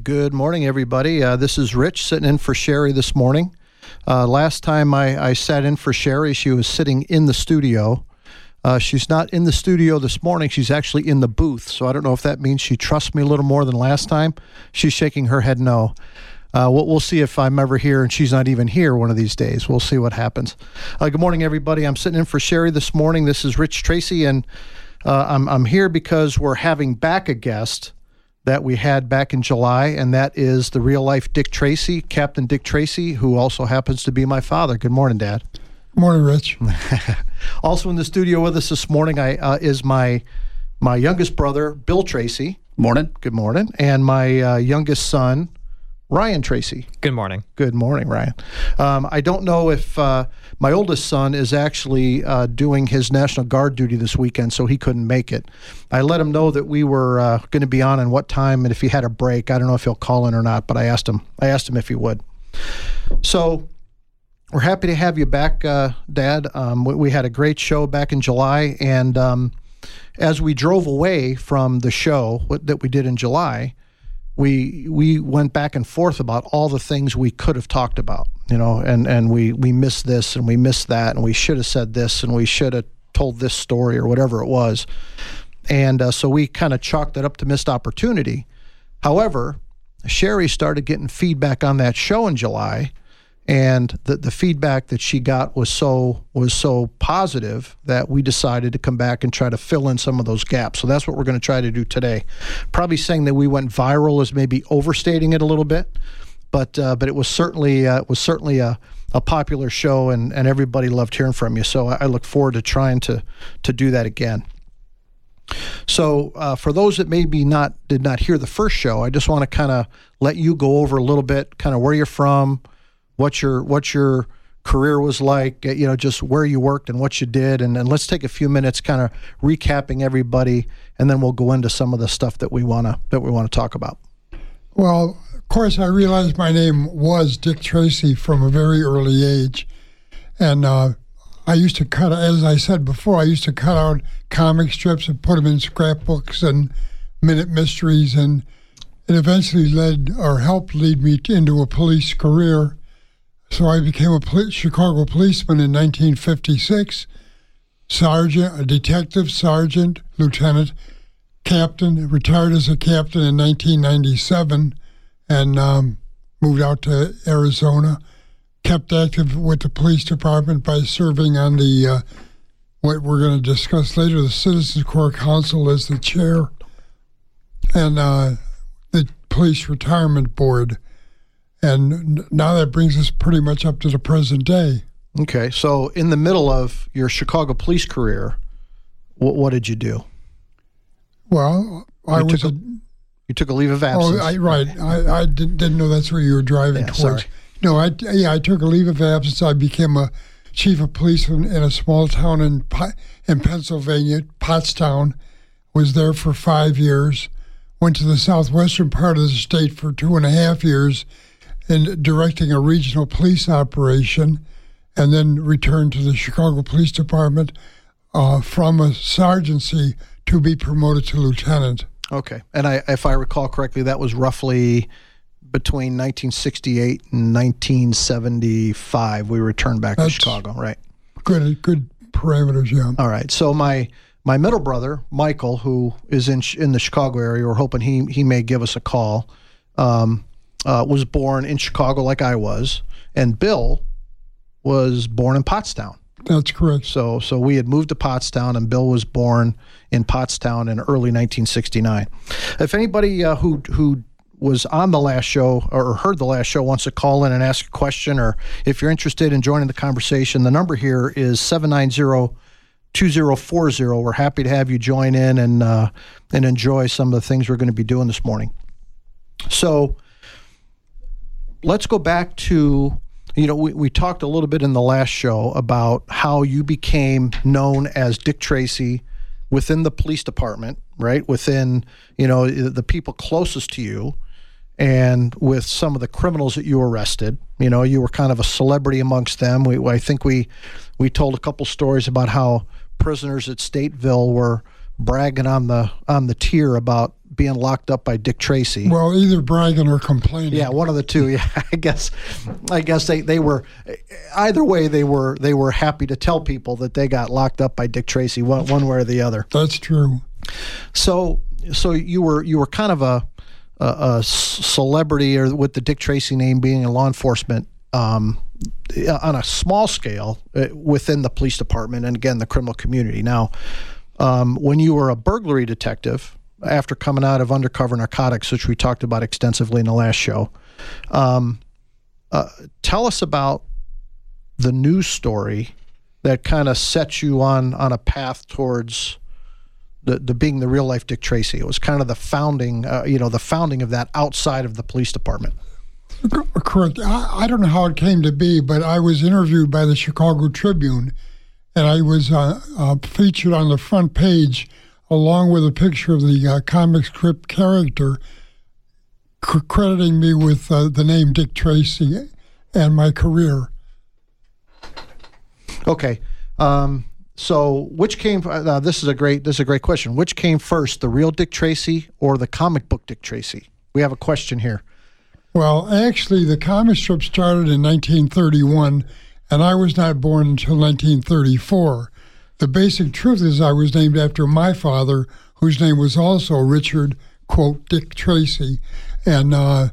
Good morning, everybody. This is Rich sitting in for Sherry this morning. Last time I sat in for Sherry, she was sitting in the studio. She's not in the studio this morning. She's actually in the booth, so I don't know if that means she trusts me a little more than last time. She's shaking her head no. We'll see if I'm ever here and she's not even here one of these days. We'll see what happens. Good morning, everybody. I'm sitting in for Sherry this morning. This is Rich Tracy, and I'm here because we're having back a guest that we had back in July, and that is the real-life Dick Tracy, Captain Dick Tracy, who also happens to be my father. Good morning, Dad. Good morning, Rich. Also in the studio with us this morning is my youngest brother, Bill Tracy. Morning. Good morning. And my youngest son, Ryan Tracy. Good morning. Good morning, Ryan. I don't know if my oldest son is actually doing his National Guard duty this weekend, so he couldn't make it. I let him know that we were going to be on and what time, and if he had a break. I don't know if he'll call in or not, but I asked him if he would. So we're happy to have you back, Dad. We had a great show back in July, and as we drove away from the show that we did in July, we went back and forth about all the things we could have talked about, and we missed this and we missed that, and we should have said this and we should have told this story or whatever it was. And so we kind of chalked it up to missed opportunity. However, Sherry started getting feedback on that show in July, and the feedback that she got was so positive that we decided to come back and try to fill in some of those gaps. So that's what we're going to try to do today. Probably saying that we went viral is maybe overstating it a little bit, but it was certainly a popular show, and everybody loved hearing from you. So I look forward to trying to do that again. So for those that maybe did not hear the first show, I just want to kind of let you go over a little bit, kind of where you're from, what your career was like, just where you worked and what you did, and let's take a few minutes kind of recapping everybody, and then we'll go into some of the stuff that we want to talk about. Well, of course, I realized my name was Dick Tracy from a very early age, and I used to cut, as I said before, I used to cut out comic strips and put them in scrapbooks and minute mysteries, and it eventually helped lead me into a police career. So I became a Chicago policeman in 1956, a detective, sergeant, lieutenant, captain, retired as a captain in 1997, and moved out to Arizona. Kept active with the police department by serving on the, what we're going to discuss later, the Citizens Corps Council as the chair, and the Police Retirement Board. And now that brings us pretty much up to the present day. Okay, so in the middle of your Chicago police career, what did you do? Well, you took a leave of absence. Oh, right. I didn't know that's where you were driving towards. Sorry. No, I took a leave of absence. I became a chief of police in a small town in Pennsylvania, Pottstown. Was there for 5 years. Went to the southwestern part of the state for 2.5 years, in directing a regional police operation, and then returned to the Chicago Police Department from a sergeancy to be promoted to lieutenant. Okay. And if I recall correctly, that was roughly between 1968 and 1975. We returned back to Chicago, right? Good parameters, yeah. All right. So my middle brother, Michael, who is in the Chicago area, we're hoping he may give us a call, was born in Chicago like I was, and Bill was born in Pottstown. That's correct. So we had moved to Pottstown, and Bill was born in Pottstown in early 1969. If anybody who was on the last show or heard the last show wants to call in and ask a question, or if you're interested in joining the conversation, the number here is 790-2040. We're happy to have you join in and enjoy some of the things we're going to be doing this morning. So let's go back to, we talked a little bit in the last show about how you became known as Dick Tracy within the police department, right? Within, the people closest to you, and with some of the criminals that you arrested. You were kind of a celebrity amongst them. I think we told a couple stories about how prisoners at Stateville were bragging on the tier about being locked up by Dick Tracy. Well, either bragging or complaining. Yeah, one of the two. Yeah, I guess they were either way. They were happy to tell people that they got locked up by Dick Tracy, one way or the other. That's true. So you were kind of a celebrity, or with the Dick Tracy name, being in law enforcement on a small scale within the police department, and again the criminal community. Now, when you were a burglary detective after coming out of undercover narcotics, which we talked about extensively in the last show, tell us about the news story that kind of set you on a path towards the being the real life Dick Tracy. It was kind of the founding, the founding of that outside of the police department. Correct. I don't know how it came to be, but I was interviewed by the Chicago Tribune, and I was featured on the front page along with a picture of the comic strip character, crediting me with the name Dick Tracy and my career. Okay. So which came, this is a great question. Which came first, the real Dick Tracy or the comic book Dick Tracy? We have a question here. Well, actually, the comic strip started in 1931, and I was not born until 1934. The basic truth is I was named after my father, whose name was also Richard, quote, Dick Tracy. And the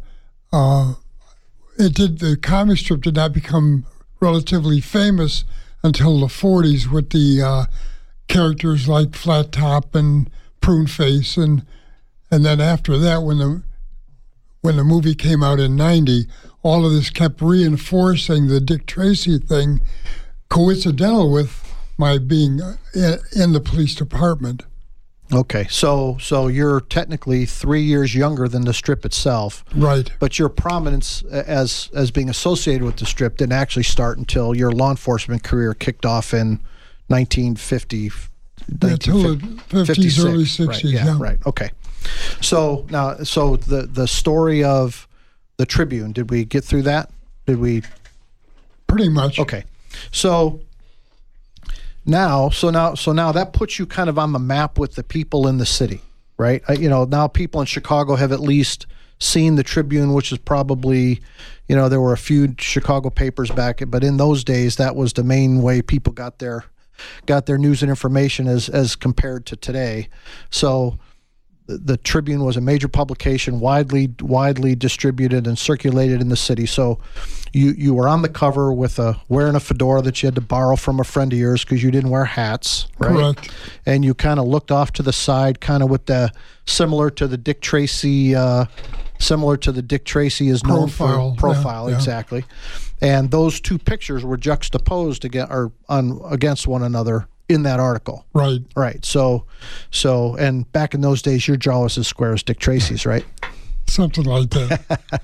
comic strip did not become relatively famous until the 40s with the characters like Flat Top and Prune Face. And then after that, when the movie came out in 90, all of this kept reinforcing the Dick Tracy thing, coincidental with my being in the police department. Okay, so you're technically 3 years younger than the strip itself. Right. But your prominence as being associated with the strip didn't actually start until your law enforcement career kicked off in 1950. Until the 50s, early 60s. Right, yeah, right. Okay. So now, the story of the Tribune, did we get through that? Did we? Pretty much. Okay. So now that puts you kind of on the map with the people in the city, right? Now people in Chicago have at least seen the Tribune, which is probably, there were a few Chicago papers back, but in those days that was the main way people got their news and information as compared to today. So the Tribune was a major publication, widely distributed and circulated in the city. So you were on the cover with wearing a fedora that you had to borrow from a friend of yours because you didn't wear hats, right? Correct. And you kind of looked off to the side, kind of with similar to the Dick Tracy is known for profile, yeah. Exactly. And those two pictures were juxtaposed against one another in that article. Right. So and back in those days, your jaw was as square as Dick Tracy's, right? Something like that.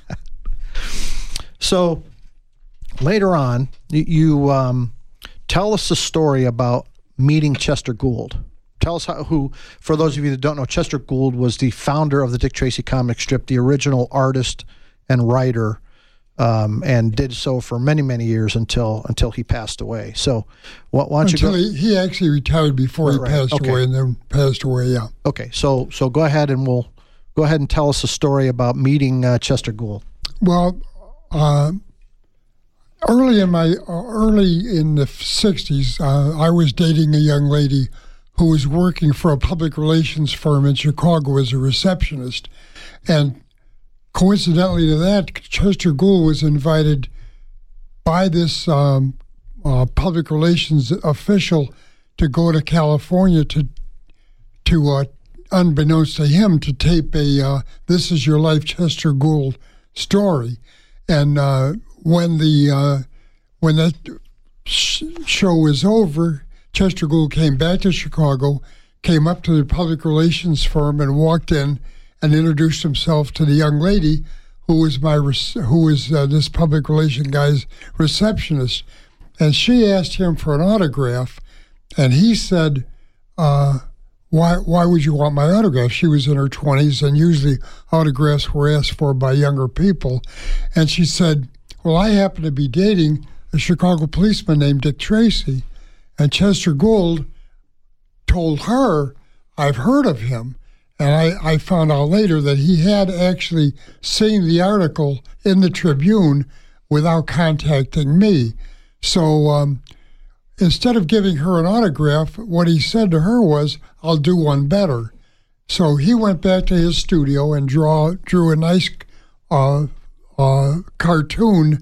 So later on, you tell us a story about meeting Chester Gould. Tell us for those of you that don't know, Chester Gould was the founder of the Dick Tracy comic strip, the original artist and writer, and did so for many, many years until he passed away. So why don't you go? He actually retired before he passed away, and then passed away, yeah. Okay, so go ahead and go ahead and tell us a story about meeting Chester Gould. Well, early in the 60s, I was dating a young lady who was working for a public relations firm in Chicago as a receptionist, and coincidentally to that, Chester Gould was invited by this public relations official to go to California to unbeknownst to him, to tape a This Is Your Life Chester Gould story. And when that show was over, Chester Gould came back to Chicago, came up to the public relations firm and walked in and introduced himself to the young lady who was this public relation guy's receptionist. And she asked him for an autograph, and he said, why would you want my autograph? She was in her 20s, and usually autographs were asked for by younger people. And she said, well, I happen to be dating a Chicago policeman named Dick Tracy. And Chester Gould told her, I've heard of him. And I found out later that he had actually seen the article in the Tribune without contacting me. So instead of giving her an autograph, what he said to her was, "I'll do one better." So he went back to his studio and drew a nice cartoon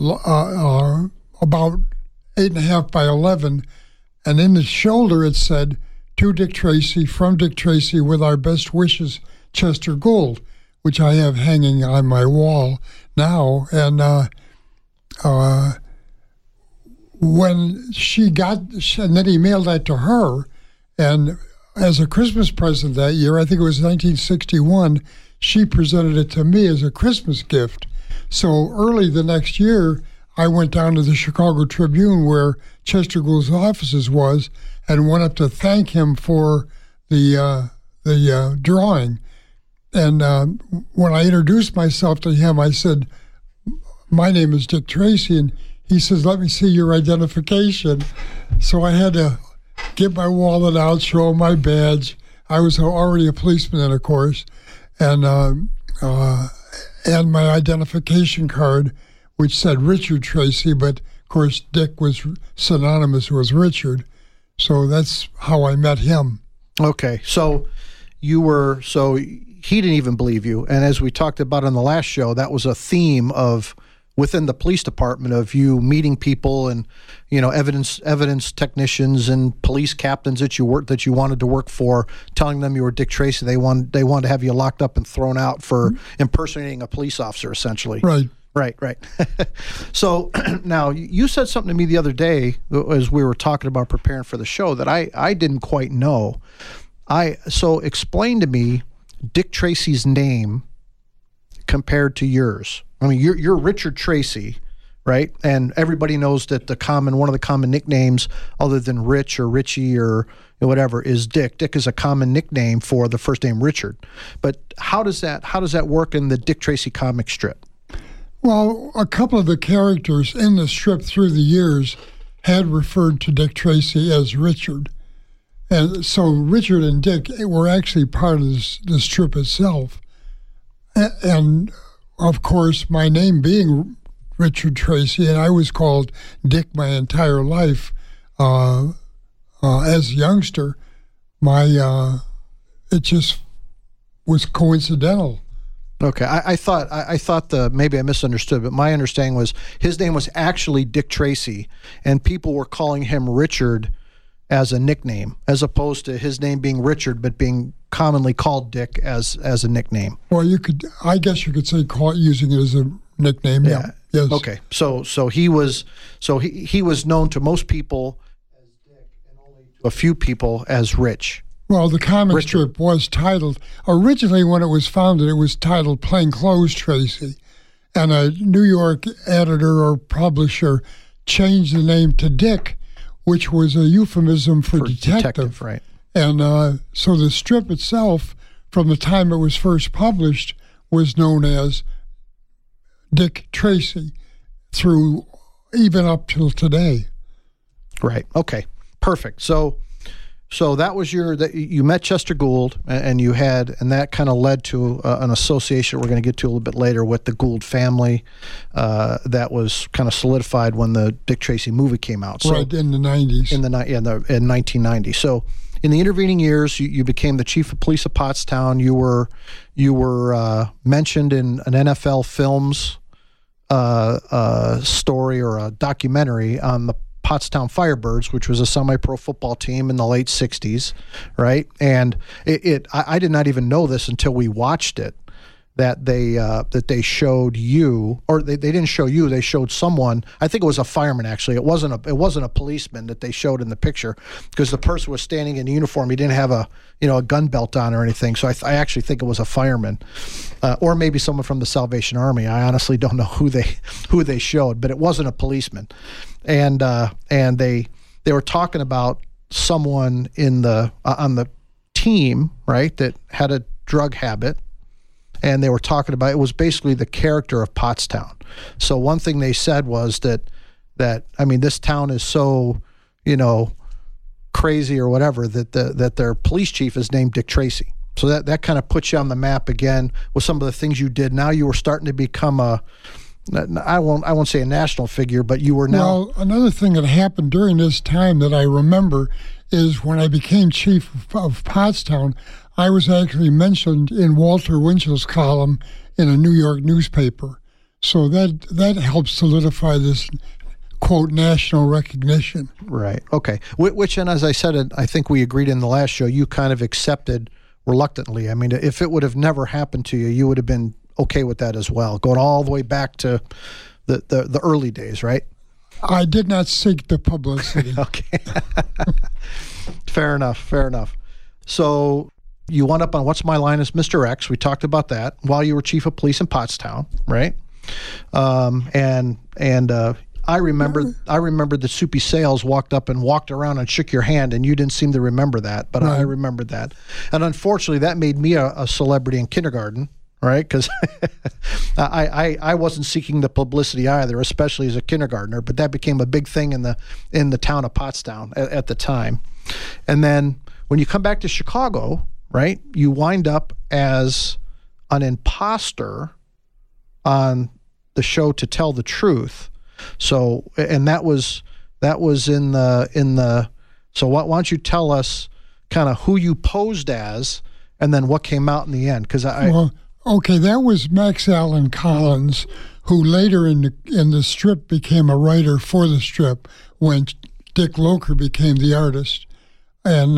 about 8.5 by 11, and in the shoulder it said, "To Dick Tracy, from Dick Tracy, with our best wishes, Chester Gould," which I have hanging on my wall now. And when she got, and then he mailed that to her, and as a Christmas present that year, I think it was 1961, she presented it to me as a Christmas gift. So early the next year, I went down to the Chicago Tribune where Chester Gould's offices was and went up to thank him for the drawing. And when I introduced myself to him, I said, "My name is Dick Tracy," and he says, "Let me see your identification." So I had to get my wallet out, show him my badge. I was already a policeman then, of course, and my identification card, which said Richard Tracy, but of course Dick was synonymous with Richard. So that's how I met him. Okay, so he didn't even believe you, and as we talked about on the last show, that was a theme of within the police department of you meeting people and evidence technicians and police captains that you wanted to work for, telling them you were Dick Tracy. They wanted to have you locked up and thrown out for impersonating a police officer, essentially. Right. Right. So now you said something to me the other day as we were talking about preparing for the show that I didn't quite know. So explain to me Dick Tracy's name compared to yours. I mean, you're Richard Tracy, right? And everybody knows that one of the common nicknames, other than Rich or Richie or whatever, is Dick. Dick is a common nickname for the first name Richard. But how does that work in the Dick Tracy comic strip? Well, a couple of the characters in the strip through the years had referred to Dick Tracy as Richard. And so Richard and Dick were actually part of the strip itself. And of course, my name being Richard Tracy, and I was called Dick my entire life as a youngster, it just was coincidental. Okay, I thought maybe I misunderstood, but my understanding was his name was actually Dick Tracy, and people were calling him Richard as a nickname, as opposed to his name being Richard, but being commonly called Dick as a nickname. Well, I guess you could say using it as a nickname. Yeah. Yes. Okay. So he was known to most people as Dick, and only to a few people as Rich. Well, the comic strip was titled, originally when it was founded, it was titled Plainclothes Tracy. And a New York editor or publisher changed the name to Dick, which was a euphemism for detective. Right. And so the strip itself, from the time it was first published, was known as Dick Tracy through even up till today. Right. Okay. Perfect. So that was you met Chester Gould, and that kind of led to an association we're going to get to a little bit later with the Gould family that was kind of solidified when the Dick Tracy movie came out. So, right, in the 90s. In 1990. So in the intervening years, you became the chief of police of Pottstown. You were mentioned in an NFL Films story or a documentary on the Pottstown Firebirds, which was a semi-pro football team in the late 60s, right? And I did not even know this until we watched it, that they showed you, or they didn't show you, they showed someone. I think it was a fireman, actually. It wasn't a policeman that they showed in the picture, because the person was standing in uniform. He didn't have a gun belt on or anything. So I actually think it was a fireman, or maybe someone from the Salvation Army. I honestly don't know who they showed, but it wasn't a policeman. And they were talking about someone on the team, right, that had a drug habit. And they were talking about, it was basically the character of Pottstown. So one thing they said was that I mean, this town is so, crazy or whatever, that their police chief is named Dick Tracy. So that kind of puts you on the map again with some of the things you did. Now you were starting to become I won't say a national figure, but you were now. Well, another thing that happened during this time that I remember is when I became chief of Pottstown, I was actually mentioned in Walter Winchell's column in a New York newspaper. So that helps solidify this, quote, national recognition. Right. Okay. Which, and as I said, I think we agreed in the last show, you kind of accepted reluctantly. I mean, if it would have never happened to you, you would have been okay with that as well, going all the way back to the early days, right? I did not seek the publicity. Okay. Fair enough. So you wound up on What's My Line as Mr. X. We talked about that while you were chief of police in Pottstown, right? I remember that Soupy Sales walked up and walked around and shook your hand, and you didn't seem to remember that, but right. I remembered that. And unfortunately, that made me a celebrity in kindergarten, right? Because I wasn't seeking the publicity either, especially as a kindergartner, but that became a big thing in the town of Pottstown at the time. And then when you come back to Chicago, right, you wind up as an imposter on the show To Tell the Truth. So, and that was in the. So why don't you tell us kind of who you posed as, and then what came out in the end? Because okay, that was Max Allen Collins, who later in the strip became a writer for the strip when Dick Locher became the artist, and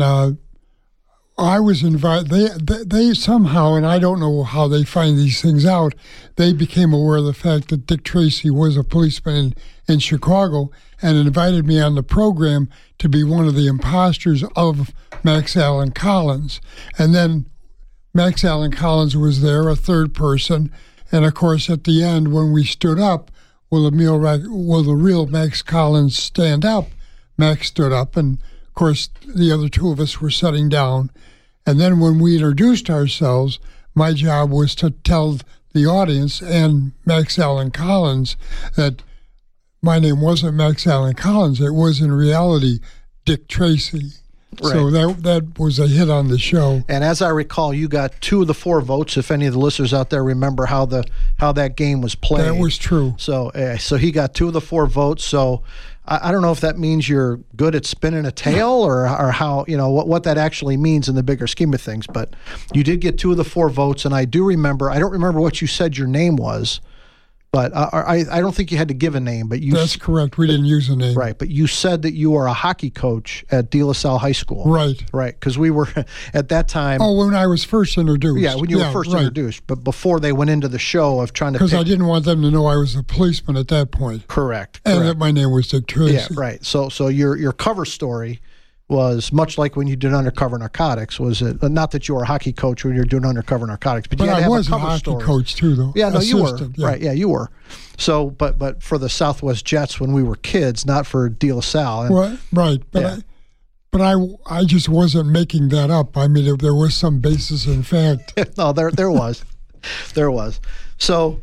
I was invited. They somehow, and I don't know how they find these things out, they became aware of the fact that Dick Tracy was a policeman in Chicago and invited me on the program to be one of the imposters of Max Allen Collins. And then Max Allen Collins was there, a third person. And of course, at the end, when we stood up, will the real Max Collins stand up? Max stood up, and of course, the other two of us were sitting down. And then when we introduced ourselves, my job was to tell the audience and Max Allen Collins that my name wasn't Max Allen Collins. It was in reality Dick Tracy. Right. So that was a hit on the show. And as I recall, you got 2 of the 4 votes. If any of the listeners out there remember how that game was played, that was true. So he got 2 of the 4 votes. So I don't know if that means you're good at spinning a tale or how, what that actually means in the bigger scheme of things. But you did get 2 of the 4 votes, and I don't remember what you said your name was, but I don't think you had to give a name. But that's correct. We didn't use a name. Right, but you said that you were a hockey coach at De La Salle High School. Right. Right, because we were at that time. Oh, when I was first introduced. Yeah, when you were first introduced, but before they went into the show of trying to. Because I didn't want them to know I was a policeman at that point. Correct. And that my name was Dick Tracy. Yeah, right. So your cover story was much like when you did Undercover Narcotics. Was it not that you were a hockey coach when you were doing Undercover Narcotics, but you had to have I was a cover hockey story. Coach too, though. Yeah, no, Assistant, you were. yeah. Right, yeah, you were. So, but for the Southwest Jets when we were kids, not for De La Salle. Right, but yeah. I just wasn't making that up. I mean, there was some basis in fact. No, there was, there was. So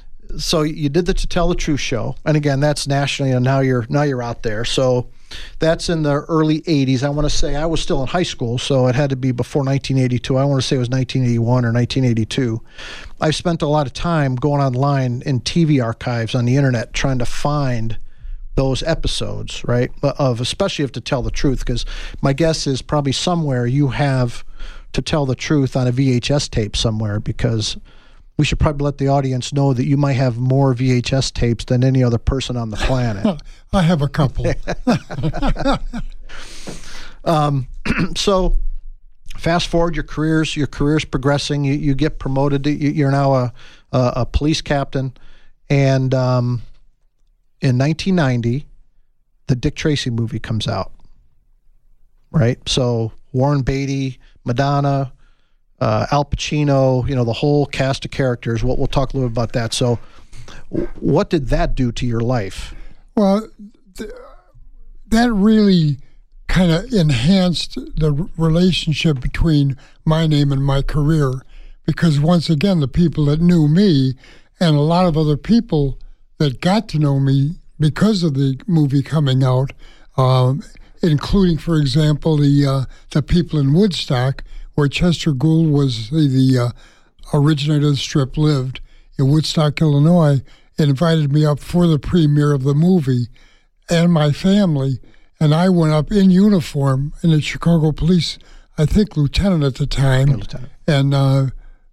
you did the To Tell the Truth show, and again, that's nationally, and now you're out there. So that's in the early 80s. I want to say I was still in high school, so it had to be before 1982. I want to say it was 1981 or 1982. I've spent a lot of time going online in TV archives on the internet trying to find those episodes, right? Especially of To Tell the Truth, because my guess is probably somewhere you have To Tell the Truth on a VHS tape somewhere, because we should probably let the audience know that you might have more VHS tapes than any other person on the planet. I have a couple. So fast forward, your career's progressing. You get promoted. You're now a police captain. And in 1990, the Dick Tracy movie comes out, right? So Warren Beatty, Madonna, Al Pacino, the whole cast of characters. We'll talk a little bit about that. So what did that do to your life? Well, that really kind of enhanced the relationship between my name and my career, because once again, the people that knew me and a lot of other people that got to know me because of the movie coming out, including, for example, the people in Woodstock, where Chester Gould was the originator of the strip, lived in Woodstock, Illinois, and invited me up for the premiere of the movie and my family. And I went up in uniform in the Chicago Police, I think lieutenant at the time. Yeah, lieutenant. And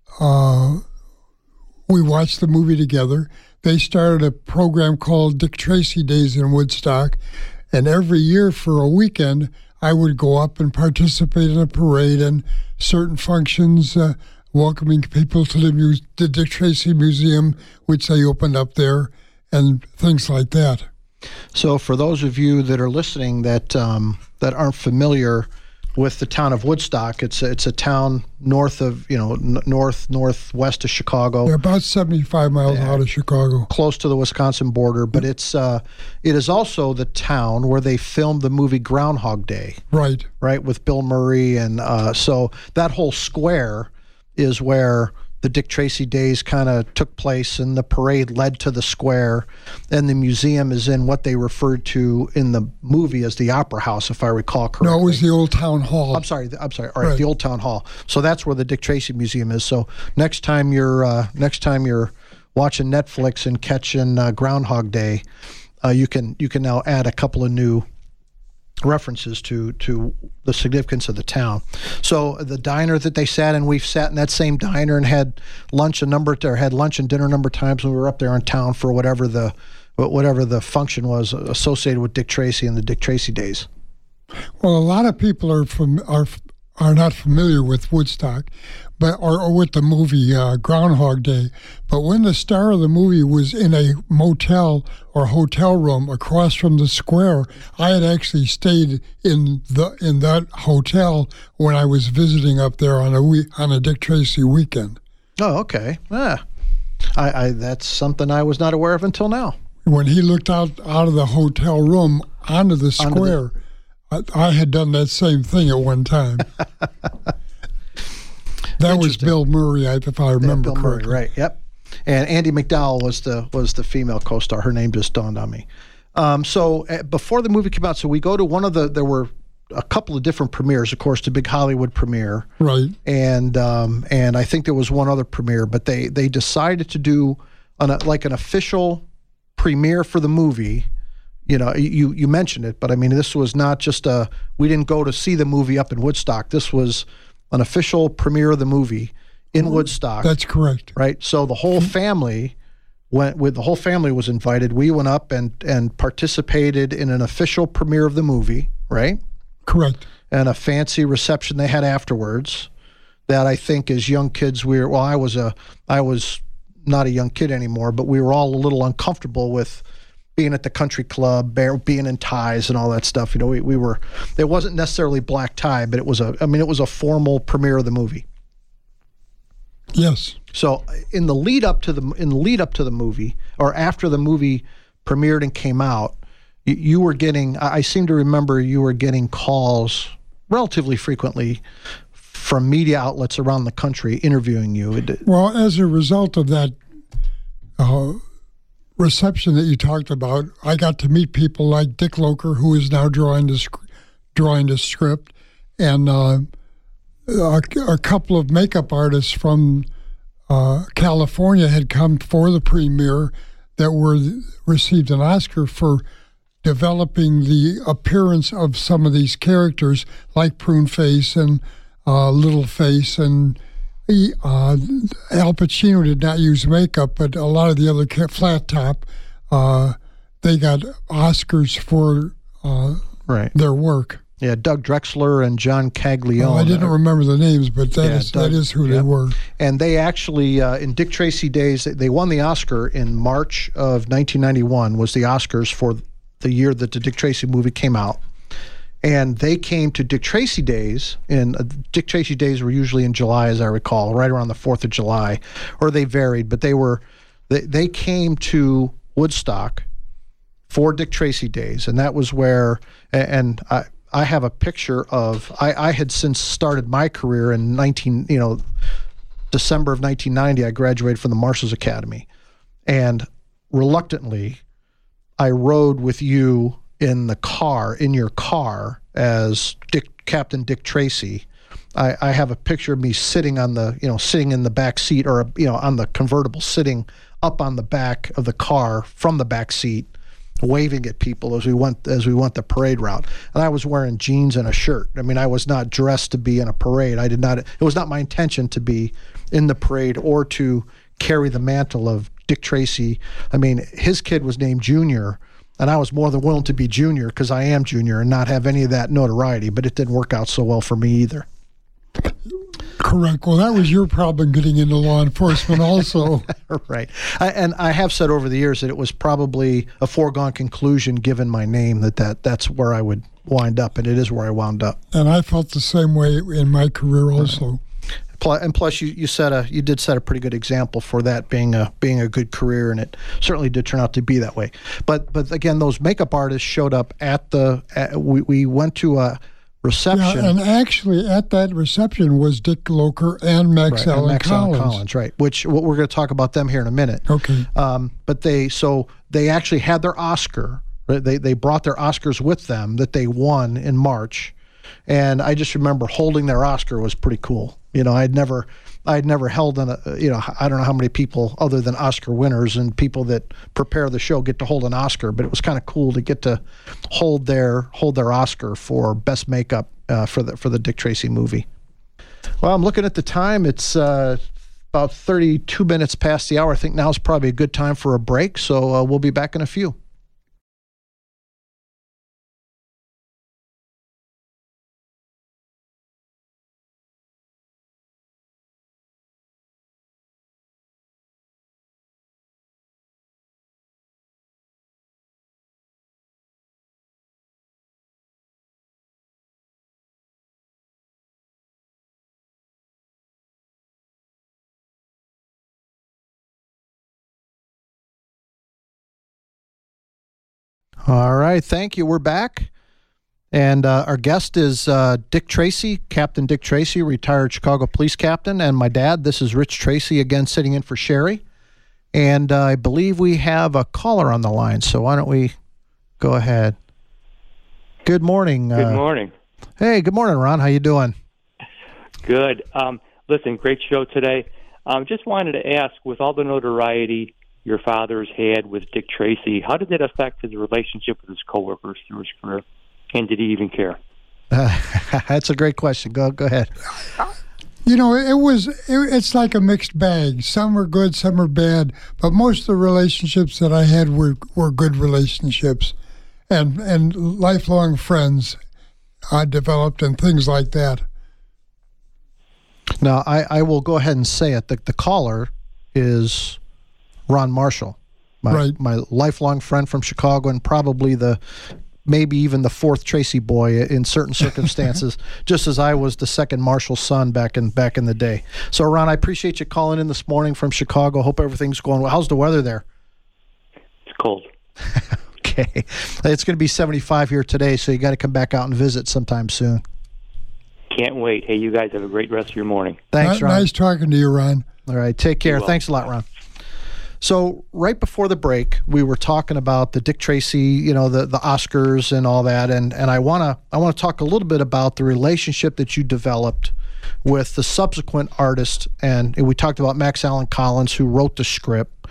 we watched the movie together. They started a program called Dick Tracy Days in Woodstock. And every year for a weekend, I would go up and participate in a parade and certain functions, welcoming people to the Dick Tracy Museum, which they opened up there, and things like that. So for those of you that are listening that aren't familiar with the town of Woodstock, it's a town north of, northwest of Chicago. They're about 75 miles out of Chicago. Close to the Wisconsin border, but it is also the town where they filmed the movie Groundhog Day. Right, with Bill Murray. And so that whole square is where the Dick Tracy Days kind of took place, and the parade led to the square, and the museum is in what they referred to in the movie as the Opera House, if I recall correctly. No, it was the Old Town Hall. I'm sorry. All right, the Old Town Hall. So that's where the Dick Tracy Museum is. So next time you're watching Netflix and catching Groundhog Day, you can now add a couple of new references to the significance of the town. So the diner that they sat in, we've sat in that same diner and had lunch and dinner a number of times when we were up there in town for whatever the function was associated with Dick Tracy and the Dick Tracy Days. Well, a lot of people are not familiar with Woodstock, or with the movie Groundhog Day. But when the star of the movie was in a motel or hotel room across from the square, I had actually stayed in that hotel when I was visiting up there on a Dick Tracy weekend. Oh, okay. I that's something I was not aware of until now. When he looked out of the hotel room onto the square, I had done that same thing at one time. That was Bill Murray, if I remember correctly. Murray, right? Yep. And Andie MacDowell was the female co-star. Her name just dawned on me. So before the movie came out, so we go to there were a couple of different premieres. Of course, the big Hollywood premiere, right? And I think there was one other premiere, but they decided to do an official premiere for the movie. You mentioned it, but I mean, this was not just we didn't go to see the movie up in Woodstock. This was an official premiere of the movie in Woodstock. That's correct. Right. So the whole family was invited. We went up and participated in an official premiere of the movie, right? Correct. And a fancy reception they had afterwards that I think as young kids I was not a young kid anymore, but we were all a little uncomfortable with being at the country club, being in ties and all that stuff. We were. It wasn't necessarily black tie, but it was a formal premiere of the movie. Yes. So in the lead up to the movie, or after the movie premiered and came out, you were getting. I seem to remember you were getting calls relatively frequently from media outlets around the country interviewing you. Well, as a result of that reception that you talked about, I got to meet people like Dick Locher, who is now drawing the script, and a couple of makeup artists from California had come for the premiere that received an Oscar for developing the appearance of some of these characters, like Pruneface and Littleface, and Al Pacino did not use makeup, but a lot of the other Flat Top, they got Oscars for their work. Yeah, Doug Drexler and John Caglione. I didn't remember the names, but that is who they were. And they actually, in Dick Tracy Days, they won the Oscar in March of 1991, was the Oscars for the year that the Dick Tracy movie came out. And they came to Dick Tracy Days, and Dick Tracy Days were usually in July, as I recall, right around the 4th of July, or they varied, but they came to Woodstock for Dick Tracy Days, and that was where, and I have a picture of, I had since started my career in December of 1990, I graduated from the Marshals Academy, and reluctantly, I rode with you in your car as Captain Dick Tracy I have a picture of me sitting on the, sitting in the back seat, or, on the convertible, sitting up on the back of the car from the back seat, waving at people as we went the parade route. And I was wearing jeans and a shirt. I mean, I was not dressed to be in a parade. It was not my intention to be in the parade or to carry the mantle of Dick Tracy. I mean, his kid was named Junior, and I was more than willing to be Junior because I am Junior and not have any of that notoriety, but it didn't work out so well for me either. Correct. Well, that was your problem getting into law enforcement also. Right. And I have said over the years that it was probably a foregone conclusion, given my name, that's where I would wind up, and it is where I wound up. And I felt the same way in my career also. And plus, you did set a pretty good example for that being a good career, and it certainly did turn out to be that way. But again, those makeup artists showed up we went to a reception. Yeah, and actually at that reception was Dick Locher and Max Allen Collins. Right, which we're going to talk about them here in a minute. Okay. But they actually had their Oscar. They brought their Oscars with them that they won in March, and I just remember holding their Oscar was pretty cool. I'd never held I don't know how many people other than Oscar winners and people that prepare the show get to hold an Oscar, but it was kind of cool to get to hold their Oscar for best makeup for the Dick Tracy movie. Well, I'm looking at the time. It's about 32 minutes past the hour. I think now is probably a good time for a break, so we'll be back in a few. All right, thank you. We're back, and our guest is Dick Tracy, Captain Dick Tracy, retired Chicago police captain, and my dad. This is Rich Tracy, again sitting in for Sherry, and I believe we have a caller on the line, so why don't we go ahead. Good morning. Good morning. Hey, good morning, Ron. How you doing? Good. Listen, great show today. Just wanted to ask, with all the notoriety your father's had with Dick Tracy, how did that affect his relationship with his coworkers through his career? And did he even care? That's a great question. Go ahead. It's like a mixed bag. Some are good, some are bad. But most of the relationships that I had were good relationships, and lifelong friends I developed and things like that. Now, I will go ahead and say it. The caller is Ron Marshall, my lifelong friend from Chicago, and probably maybe even the fourth Tracy boy in certain circumstances, just as I was the second Marshall son back in the day. So, Ron, I appreciate you calling in this morning from Chicago. Hope everything's going well. How's the weather there? It's cold. Okay. It's going to be 75 here today, so you got to come back out and visit sometime soon. Can't wait. Hey, you guys have a great rest of your morning. Thanks, Ron. Nice talking to you, Ron. All right, take care. Thanks a lot, Ron. So right before the break, we were talking about the Dick Tracy, the Oscars and all that, and I want to talk a little bit about the relationship that you developed with the subsequent artist, and we talked about Max Allen Collins, who wrote the script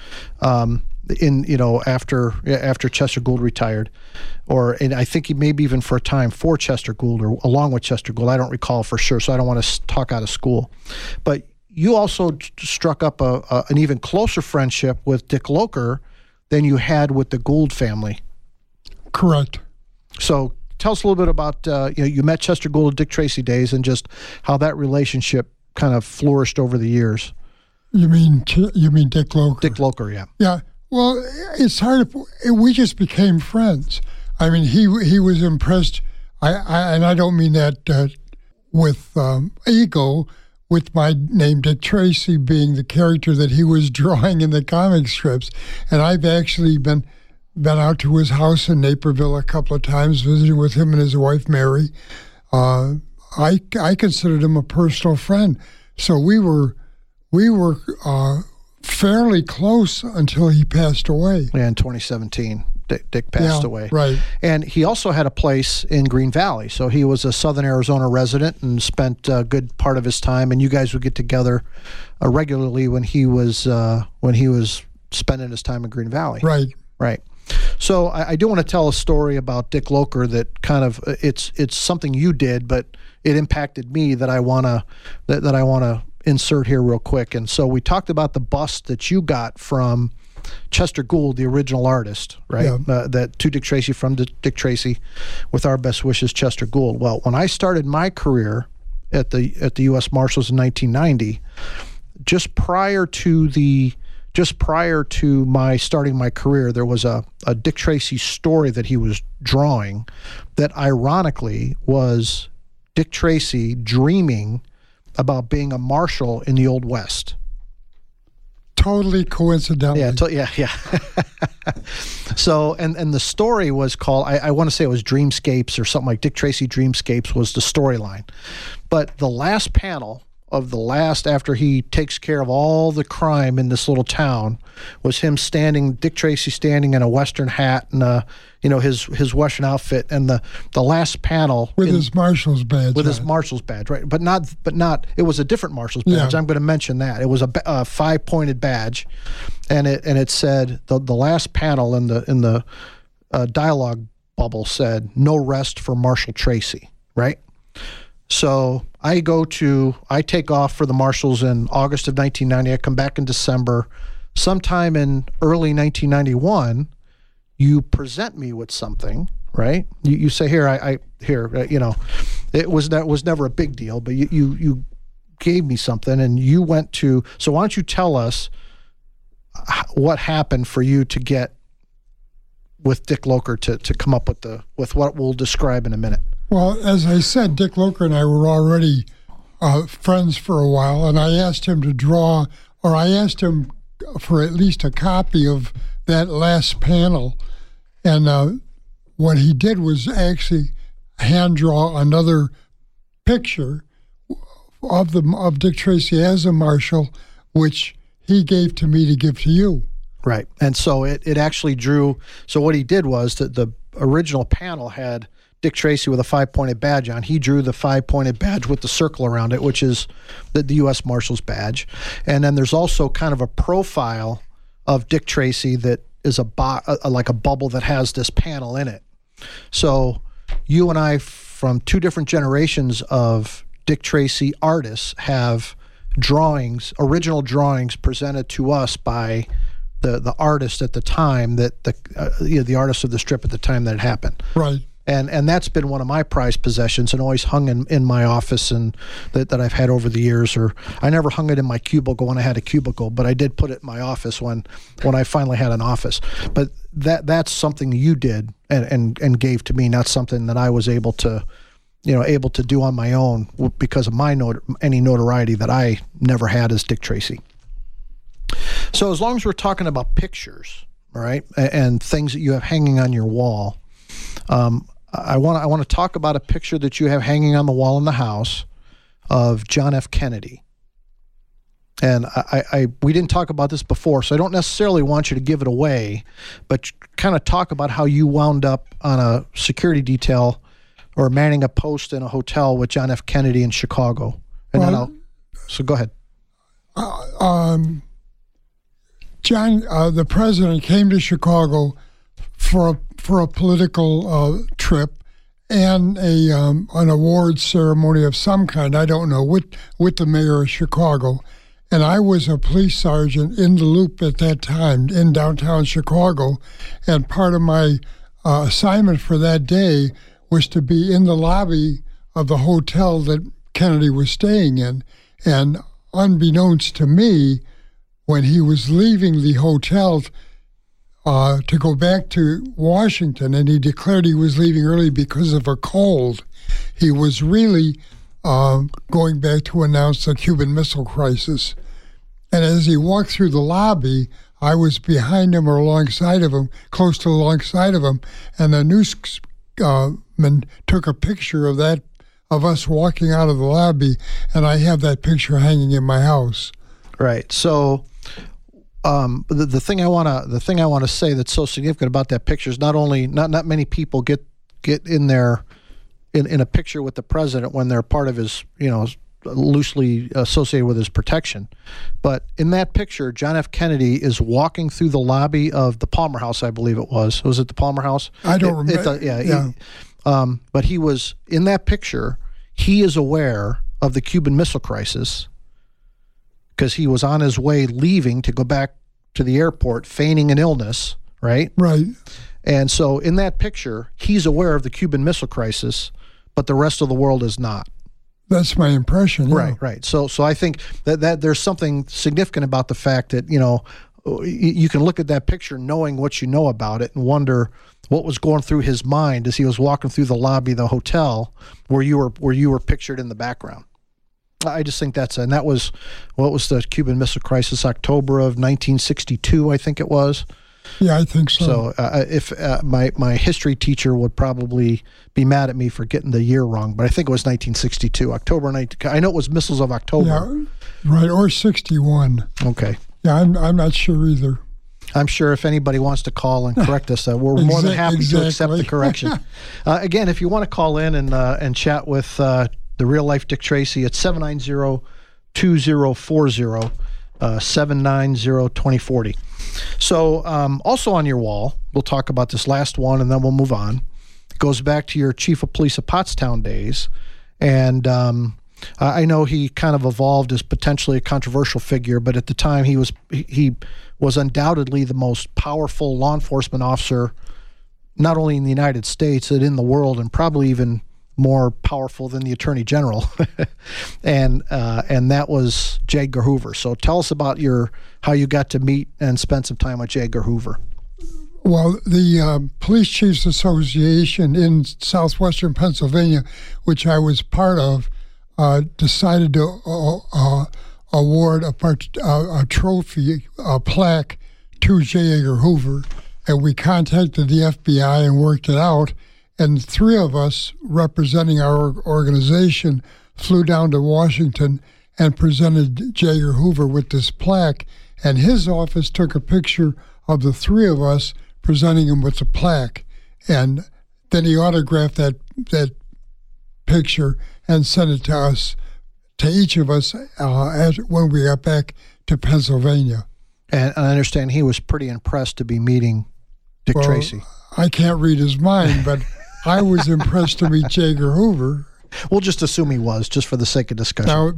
after Chester Gould retired, and I think he maybe even for a time for Chester Gould or along with Chester Gould. I don't recall for sure, so I don't want to talk out of school, but you also struck up an even closer friendship with Dick Locher than you had with the Gould family. Correct. So tell us a little bit about, you met Chester Gould at Dick Tracy days and just how that relationship kind of flourished over the years. You mean Dick Locher? Dick Locher, yeah. Yeah. Well, it's hard. We just became friends. I mean, he was impressed. And I don't mean that with ego, with my name Dick Tracy being the character that he was drawing in the comic strips. And I've actually been out to his house in Naperville a couple of times, visiting with him and his wife, Mary. I considered him a personal friend. So we were fairly close until he passed away. Yeah, in 2017. Dick passed away. Right. And he also had a place in Green Valley. So he was a Southern Arizona resident and spent a good part of his time. And you guys would get together regularly when he was spending his time in Green Valley. Right. Right. So I do want to tell a story about Dick Locher that kind of it's something you did, but it impacted me that I wanna insert here real quick. And so we talked about the bust that you got from Chester Gould, the original artist, right? Yeah. That to Dick Tracy, from Dick Tracy, with our best wishes, Chester Gould. Well, when I started my career at the U.S. Marshals in 1990, just prior to my starting my career, there was a Dick Tracy story that he was drawing that ironically was Dick Tracy dreaming about being a marshal in the Old West. Totally coincidental. Yeah. So, and the story was called, I want to say it was Dreamscapes or something like Dick Tracy Dreamscapes was the storyline. But the last panel of after he takes care of all the crime in this little town, was him Dick Tracy standing in a Western hat and his Western outfit, and the last panel with his marshal's badge. With his marshal's badge, right? But not. It was a different marshal's badge. Yeah. I'm going to mention that. It was a 5-pointed badge, and it said the last panel in the dialogue bubble said "No rest for Marshal Tracy," right? So I take off for the Marshals in August of 1990. I come back in December. Sometime in early 1991, you present me with something, right? You say, it was never a big deal, but you gave me something, and you went to. So why don't you tell us what happened for you to get with Dick Locher to come up with what we'll describe in a minute? Well, as I said, Dick Locher and I were already friends for a while, and I asked him to draw, or I asked him for at least a copy of that last panel. And what he did was actually hand draw another picture of Dick Tracy as a marshal, which he gave to me to give to you. Right. And so it actually drew. So what he did was that the original panel had Dick Tracy with a 5-pointed badge on. He drew the 5-pointed badge with the circle around it, which is the U.S. Marshal's badge. And then there's also kind of a profile of Dick Tracy that is like a bubble that has this panel in it. So you and I, from two different generations of Dick Tracy artists, have original drawings presented to us by the artist at the time, that the artist of the strip at the time that it happened. Right. And that's been one of my prized possessions, and always hung in my office, and that I've had over the years. Or I never hung it in my cubicle when I had a cubicle, but I did put it in my office when I finally had an office. But that's something you did and gave to me, not something that I was able to do on my own because of any notoriety that I never had as Dick Tracy. So as long as we're talking about pictures, all right, and things that you have hanging on your wall, I want to talk about a picture that you have hanging on the wall in the house of John F. Kennedy. And we didn't talk about this before, so I don't necessarily want you to give it away, but kind of talk about how you wound up on a security detail or manning a post in a hotel with John F. Kennedy in Chicago. And so go ahead. John, the president, came to Chicago for a political trip and an awards ceremony of some kind, I don't know, with the mayor of Chicago. And I was a police sergeant in the Loop at that time in downtown Chicago, and part of my assignment for that day was to be in the lobby of the hotel that Kennedy was staying in. And unbeknownst to me, when he was leaving the hotel to go back to Washington, and he declared he was leaving early because of a cold, he was really going back to announce the Cuban Missile Crisis. And as he walked through the lobby, I was behind him or alongside of him, close to alongside of him, and the newsman took a picture of us walking out of the lobby, and I have that picture hanging in my house. Right. So The thing I want to say that's so significant about that picture is not many people get in there in a picture with the president when they're part of his, loosely associated with his protection. But in that picture, John F. Kennedy is walking through the lobby of the Palmer House, I believe it was. Was it the Palmer House? I don't remember. Yeah. But he was in that picture. He is aware of the Cuban Missile Crisis because he was on his way leaving to go back to the airport, feigning an illness, right? Right. And so in that picture, he's aware of the Cuban Missile Crisis, but the rest of the world is not. That's my impression. Yeah. Right. So I think that there's something significant about the fact that, you can look at that picture knowing what you know about it and wonder what was going through his mind as he was walking through the lobby of the hotel where you were pictured in the background. I just think that was the Cuban Missile Crisis, October of 1962, I think it was. Yeah, I think so. So if my history teacher would probably be mad at me for getting the year wrong, but I think it was 1962, October 19. I know it was Missiles of October. Yeah, right, or 61. Okay. Yeah, I'm not sure either. I'm sure if anybody wants to call and correct us, we're more than happy to accept the correction. Again, if you want to call in and chat with the real life Dick Tracy, it's 790-2040, 790-2040. So also on your wall, we'll talk about this last one and then we'll move on. It goes back to your chief of police of Pottstown days. And I know he kind of evolved as potentially a controversial figure, but at the time he was undoubtedly the most powerful law enforcement officer, not only in the United States, but in the world, and probably even more powerful than the Attorney General. and that was J. Edgar Hoover. So tell us about how you got to meet and spend some time with J. Edgar Hoover. Well, the Police Chiefs Association in southwestern Pennsylvania, which I was part of, decided to award a trophy, a plaque to J. Edgar Hoover, and we contacted the FBI and worked it out. And three of us, representing our organization, flew down to Washington and presented J. Edgar Hoover with this plaque. And his office took a picture of the three of us presenting him with the plaque. And then he autographed that picture and sent it to us, to each of us, when we got back to Pennsylvania. And I understand he was pretty impressed to be meeting Dick Tracy. I can't read his mind, but I was impressed to meet J. Edgar Hoover. We'll just assume he was, just for the sake of discussion. Now,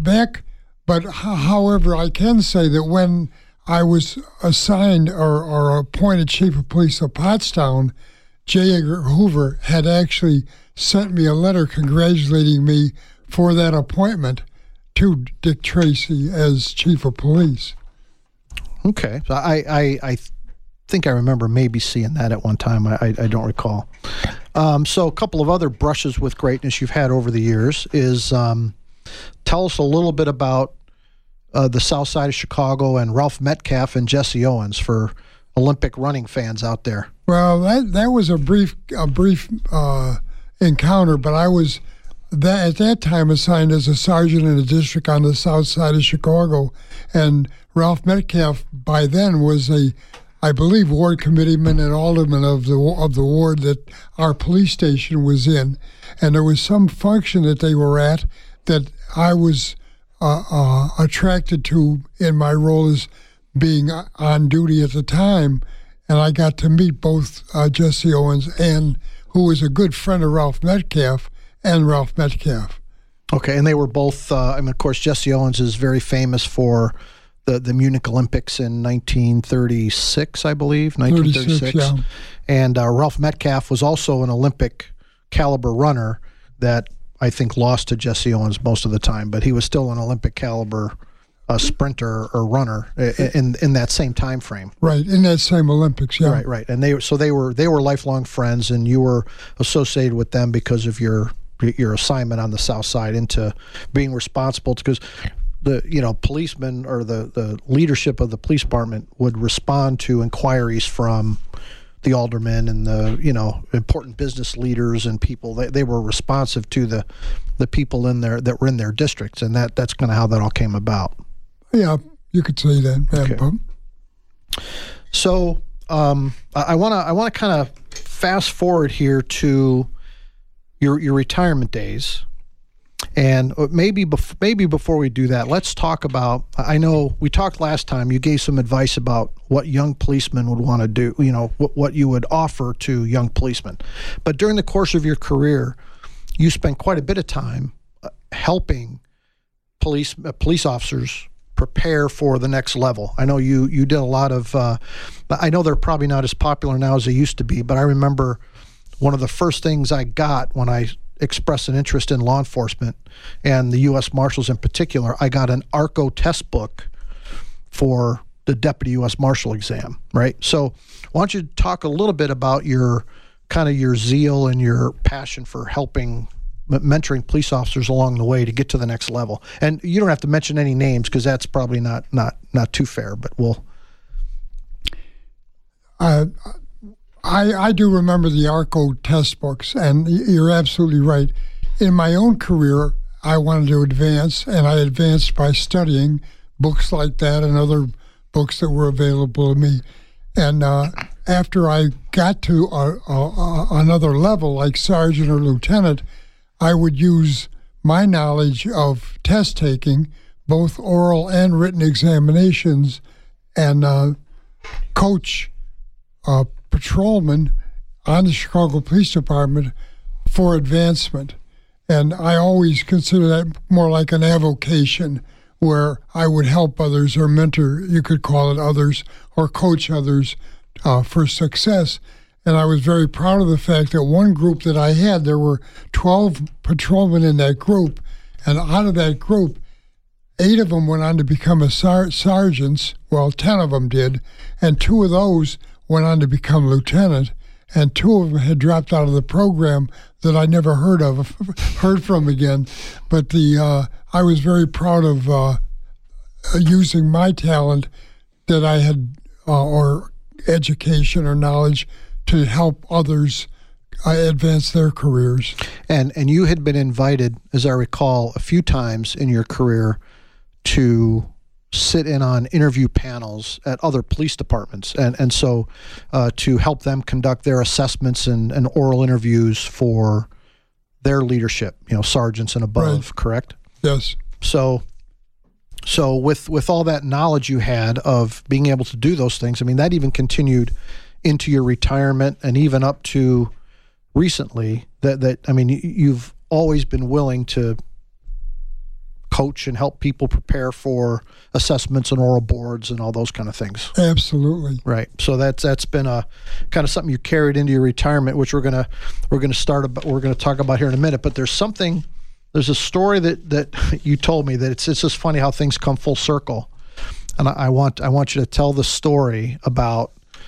however, I can say that when I was assigned or appointed chief of police of Pottstown, J. Edgar Hoover had actually sent me a letter congratulating me for that appointment to Dick Tracy as chief of police. Okay. So I think I remember maybe seeing that at one time. I don't recall. So a couple of other brushes with greatness you've had over the years is tell us a little bit about the South Side of Chicago and Ralph Metcalf and Jesse Owens for Olympic running fans out there. Well, that was a brief encounter, but I was at that time assigned as a sergeant in a district on the South Side of Chicago, and Ralph Metcalf by then was I believe, ward committeeman and alderman of the ward that our police station was in. And there was some function that they were at that I was attracted to in my role as being on duty at the time. And I got to meet both Jesse Owens, and who was a good friend of Ralph Metcalf, and Ralph Metcalf. Okay, and they were both, of course, Jesse Owens is very famous for the Munich Olympics in 1936, I believe, 1936. Yeah. And Ralph Metcalf was also an Olympic caliber runner that I think lost to Jesse Owens most of the time, but he was still an Olympic caliber sprinter or runner in that same time frame. Right, in that same Olympics, yeah. Right. And they were lifelong friends, and you were associated with them because of your assignment on the South Side into being responsible, because the policemen or the leadership of the police department would respond to inquiries from the aldermen and the important business leaders and people. They were responsive to the people in there that were in their districts, and that's kind of how that all came about. Yeah, you could say that. Okay. So I want to kind of fast forward here to your retirement days, and maybe before we do that, let's talk about. I know we talked last time. You gave some advice about what young policemen would want to do. You know what you would offer to young policemen, but during the course of your career, you spent quite a bit of time helping police officers prepare for the next level. I know you did a lot of. I know they're probably not as popular now as they used to be, but I remember one of the first things I got when I expressed an interest in law enforcement and the U.S. Marshals in particular, I got an ARCO test book for the Deputy U.S. Marshal exam, right? So why don't you talk a little bit about your zeal and your passion for helping mentoring police officers along the way to get to the next level. And you don't have to mention any names because that's probably not too fair, but we'll... I do remember the ARCO test books, and you're absolutely right. In my own career, I wanted to advance, and I advanced by studying books like that and other books that were available to me. And after I got to another level, like sergeant or lieutenant, I would use my knowledge of test taking, both oral and written examinations, and coach patrolmen on the Chicago Police Department for advancement. And I always consider that more like an avocation, where I would help others or mentor, you could call it others, or coach others for success. And I was very proud of the fact that one group that I had, there were 12 patrolmen in that group, and out of that group, 8 of them went on to become sergeants. Well, 10 of them did, and 2 of those went on to become lieutenant, and 2 of them had dropped out of the program that I never heard from again. But I was very proud of using my talent that I had, or education or knowledge, to help others advance their careers. And you had been invited, as I recall, a few times in your career to sit in on interview panels at other police departments, and so to help them conduct their assessments and oral interviews for their leadership, sergeants and above, right. Correct? Yes. So with all that knowledge you had of being able to do those things, I mean, that even continued into your retirement and even up to recently, that I mean, you've always been willing to coach and help people prepare for assessments and oral boards and all those kind of things. Absolutely. Right. So that's been a kind of something you carried into your retirement, which we're gonna talk about here in a minute. But there's a story that you told me that it's just funny how things come full circle, and I want you to tell the story about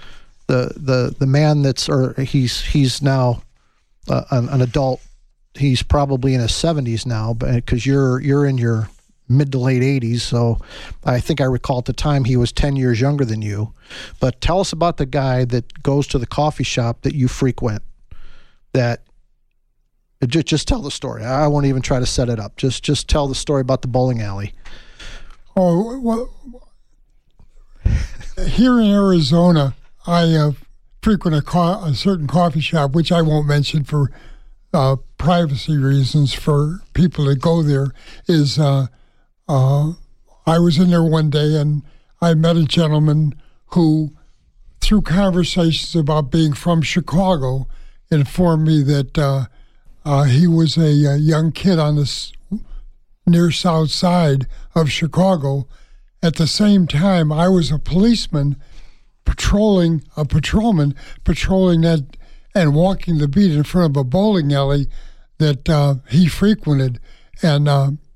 the man he's now an adult. He's probably in his 70s now, because you're in your mid to late 80s. So I think I recall at the time he was 10 years younger than you. But tell us about the guy that goes to the coffee shop that you frequent. Just tell the story. I won't even try to set it up. Just tell the story about the bowling alley. Oh, well, here in Arizona, I frequent a certain coffee shop, which I won't mention for privacy reasons for people that go there. I was in there one day and I met a gentleman who, through conversations about being from Chicago, informed me that he was a young kid on the near south side of Chicago. At the same time, I was a patrolman patrolling that and walking the beat in front of a bowling alley that he frequented. And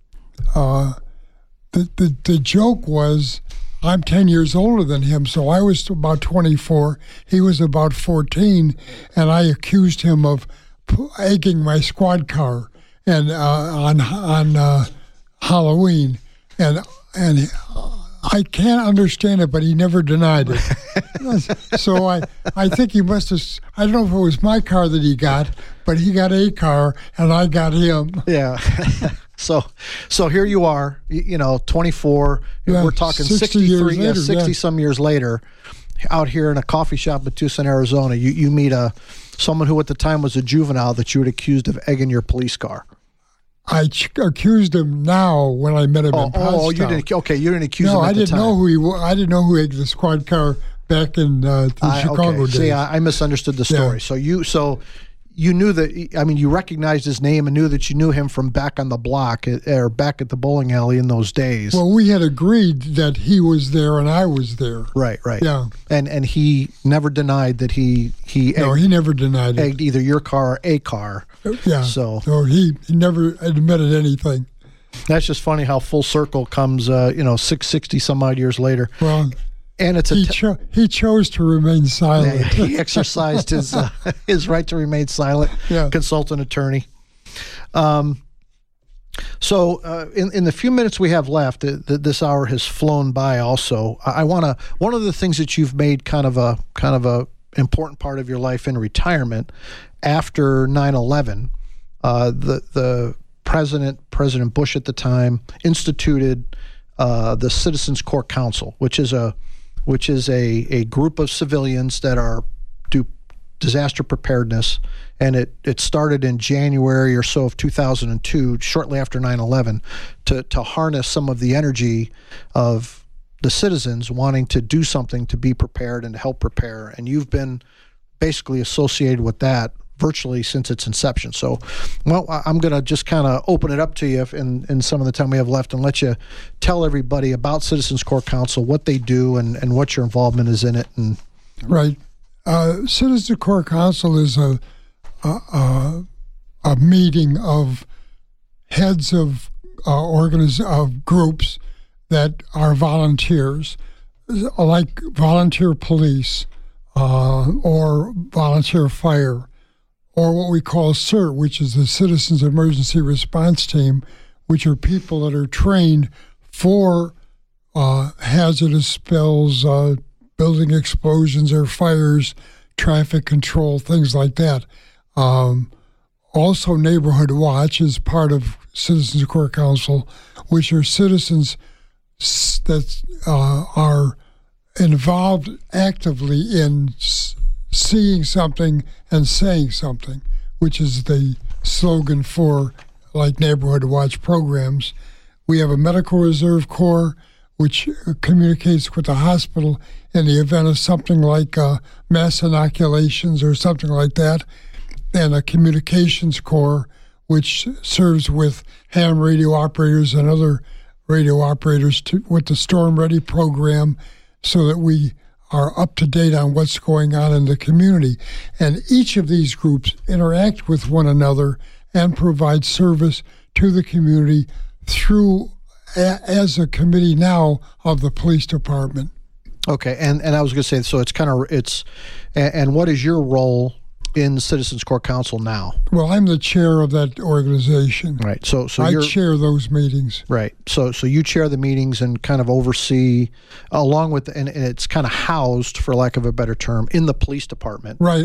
the joke was, I'm 10 years older than him, so I was about 24, he was about 14, and I accused him of egging my squad car and on Halloween, and I can't understand it, but he never denied it. So I think he must have, I don't know if it was my car that he got, but he got a car and I got him. Yeah. So here you are, 24, we're talking 63, 60 some years later, out here in a coffee shop in Tucson, Arizona, you meet someone who at the time was a juvenile that you had accused of egging your police car. I accused him now when I met him in Pottstown. Oh, you didn't. Okay, you didn't accuse him at the time. No, I didn't know who he was. I didn't know who egged the squad car back in the Chicago days. See, I misunderstood the story. Yeah. So you knew that. I mean, you recognized his name and knew that you knew him from back on the block or back at the bowling alley in those days. Well, we had agreed that he was there and I was there. Right. Yeah. And he never denied that he never denied it. Egged either your car or a car. Yeah. So he never admitted anything. That's just funny how full circle comes. 660 some odd years later. Well. And it's he chose to remain silent. He exercised his right to remain silent. Yeah. Consultant attorney. So in the few minutes we have left, this hour has flown by. Also, one of the things that you've made kind of a important part of your life in retirement after 9/11, the President Bush at the time instituted the Citizens Court Council, which is a group of civilians that do disaster preparedness, and it started in January or so of 2002, shortly after 9/11, to harness some of the energy of the citizens wanting to do something to be prepared and to help prepare. And you've been basically associated with that virtually since its inception. So, well, I'm going to just kind of open it up to you in some of the time we have left and let you tell everybody about Citizens Court Council, what they do, and what your involvement is in it. And right. Citizens Court Council is a meeting of heads of groups that are volunteers, like volunteer police or volunteer fire, or what we call CERT, which is the Citizens Emergency Response Team, which are people that are trained for hazardous spills, building explosions or fires, traffic control, things like that. Also, Neighborhood Watch is part of Citizens Court Council, which are citizens that are involved actively in seeing something and saying something, which is the slogan for like Neighborhood Watch programs. We have a Medical Reserve Corps, which communicates with the hospital in the event of something like mass inoculations or something like that, and a Communications Corps, which serves with ham radio operators and other radio operators with the Storm Ready program, so that we are up to date on what's going on in the community. And each of these groups interact with one another and provide service to the community through, as a committee now, of the police department. Okay, and I was going to say, so and what is your role in Citizens Court Council now? Well, I'm the chair of that organization. Right. So I chair those meetings. Right. So you chair the meetings and kind of oversee, along with, and it's kind of housed, for lack of a better term, in the police department. Right.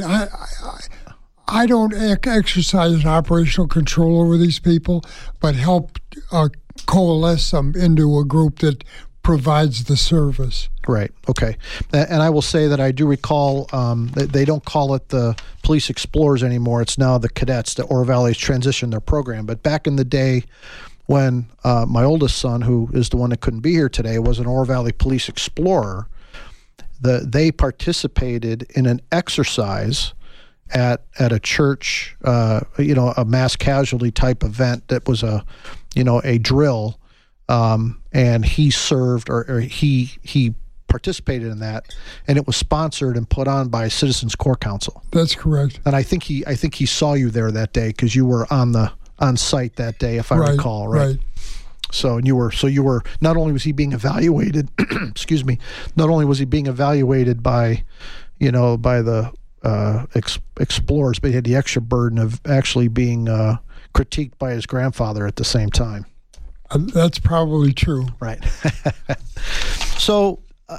I don't exercise operational control over these people, but help coalesce them into a group that provides the service. Right. Okay. And I will say that I do recall they don't call it the Police Explorers anymore. It's now the Cadets. The Oro Valley's transitioned their program. But back in the day, when my oldest son, who is the one that couldn't be here today, was an Oro Valley Police Explorer, they participated in an exercise at a church, a mass casualty type event that was a drill. And he served, or he participated in that, and it was sponsored and put on by Citizens Court Council. That's correct. And I think he saw you there that day because you were on site that day, if I recall. Right. So you were not only was he being evaluated, excuse me, not only was he being evaluated by the explorers, but he had the extra burden of actually being critiqued by his grandfather at the same time. That's probably true. Right. So,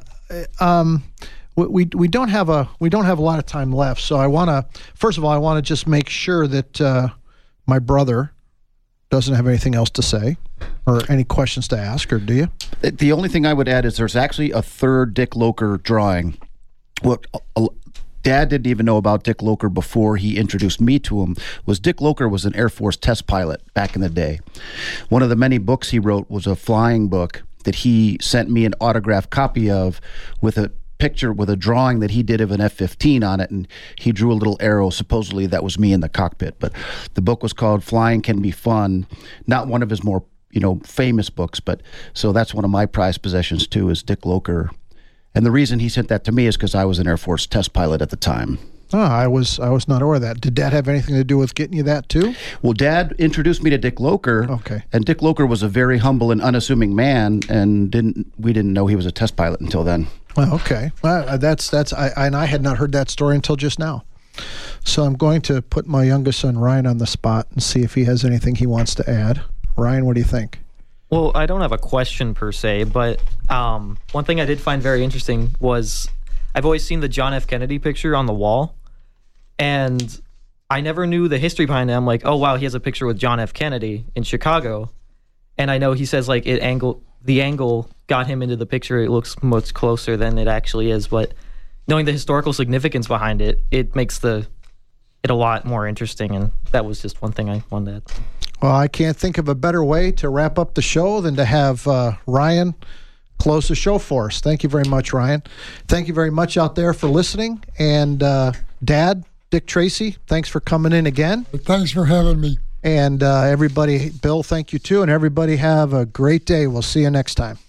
we don't have a lot of time left. So I want to just make sure that my brother doesn't have anything else to say or any questions to ask, or do you? The only thing I would add is there's actually a third Dick Loker drawing what Dad didn't even know about Dick Locher before he introduced me to him was Dick Locher was an Air Force test pilot back in the day. One of the many books he wrote was a flying book that he sent me an autographed copy of with a picture, with a drawing that he did of an F-15 on it, and he drew a little arrow. Supposedly that was me in the cockpit. But the book was called Flying Can Be Fun, not one of his more famous books, but so that's one of my prized possessions too, is Dick Locher. And the reason he sent that to me is because I was an Air Force test pilot at the time. Oh, I was not aware of that. Did Dad have anything to do with getting you that too? Well, Dad introduced me to Dick Locher. Okay. And Dick Locher was a very humble and unassuming man, and we didn't know he was a test pilot until then. Well, okay. Well, I had not heard that story until just now. So I'm going to put my youngest son Ryan on the spot and see if he has anything he wants to add. Ryan, what do you think? Well, I don't have a question per se, but one thing I did find very interesting was I've always seen the John F. Kennedy picture on the wall, and I never knew the history behind it. I'm like, oh, wow, he has a picture with John F. Kennedy in Chicago. And I know he says like the angle got him into the picture. It looks much closer than it actually is. But knowing the historical significance behind it, it makes it a lot more interesting. And that was just one thing I wanted to add. Well, I can't think of a better way to wrap up the show than to have Ryan close the show for us. Thank you very much, Ryan. Thank you very much out there for listening. And Dad, Dick Tracy, thanks for coming in again. Thanks for having me. And everybody, Bill, thank you too. And everybody have a great day. We'll see you next time.